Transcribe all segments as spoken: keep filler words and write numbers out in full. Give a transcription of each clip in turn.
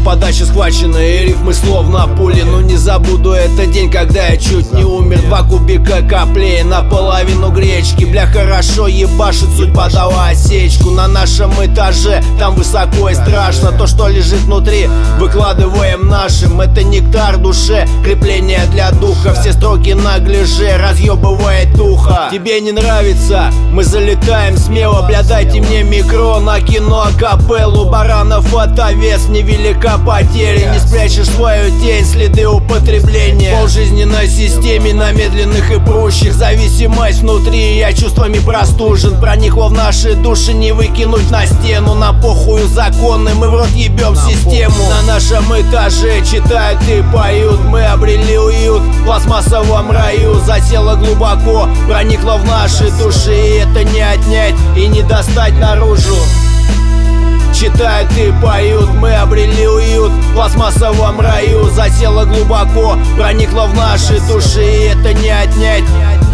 подача схвачена и рифмы словно пули. Но не забуду этот день, когда я чуть не умер. Два кубика каплей, наполовину гречки. Бля, хорошо ебашит, судьба дала осечку. На нашем этаже, там высоко и страшно. То, что лежит внутри, выкладываем нашим. Это нектар душе, крепление для духа. Все строки на гляже, разъебывает ухо. Тебе не нравится? Мы залетаем смело. Бля, дайте мне микро на кино акапеллу. Баранов отовес, невелика потеря. Не спрячешь свою тень, следы употребления. Полжизни на системе, на медленных и прущих. Зависимость внутри, я чувствами простужен. Проникло в наши души, не выкинуть на стену. На похую законы, мы в рот ебем систему. На нашем этаже читают и поют. Мы обрели уют в пластмассовом раю. Засела глубоко, проникла в наши души. И это не отнять и не достать наружу. Читают и поют, мы обрели уют в пластмассовом раю. Засела глубоко, проникла в наши души. И это не отнять.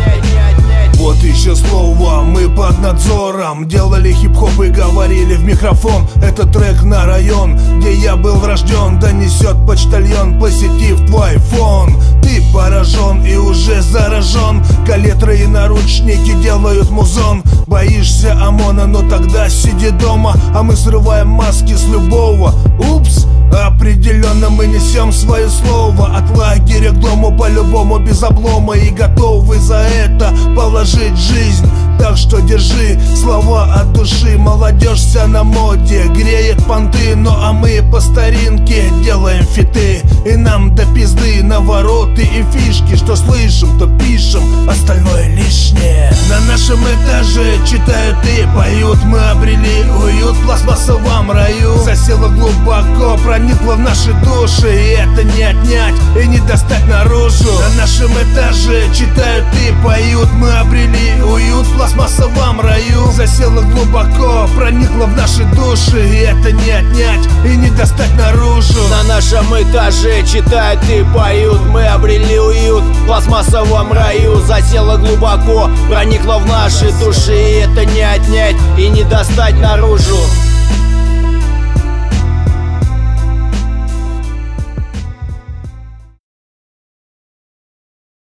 Вот еще слово, мы под надзором. Делали хип-хоп и говорили в микрофон. Это трек на район, где я был рожден. Донесет почтальон, посетив твой фон. Ты поражен и уже заражен. Калитры и наручники делают музон. Боишься ОМОНа, но тогда сиди дома. А мы срываем маски с любого. Упс, определенно мы несем свое слово. От лагеря к дому по-любому без облома. И готовы за это положить жизнь. Так что держи слова от души. Молодежь вся на моде, греет понты. Ну а мы по старинке делаем фиты. И нам до пизды навороты и фишки. Что слышим, то пишем, остальное лишнее. На нашем этаже читают и поют. Мы обрели уют в пластмассовом раю. Засела глубоко, проникла в наши души. И это не отнять и не достать наружу. На нашем этаже читают и поют. Мы обрели уют в пластмассовом раю. Засела глубоко, проникла в наши души. И это не отнять и не достать наружу. На нашем этаже читают и поют. Мы обрели уют в пластмассовом раю. Засела глубоко, проникла в наши души. И это не отнять и не достать наружу.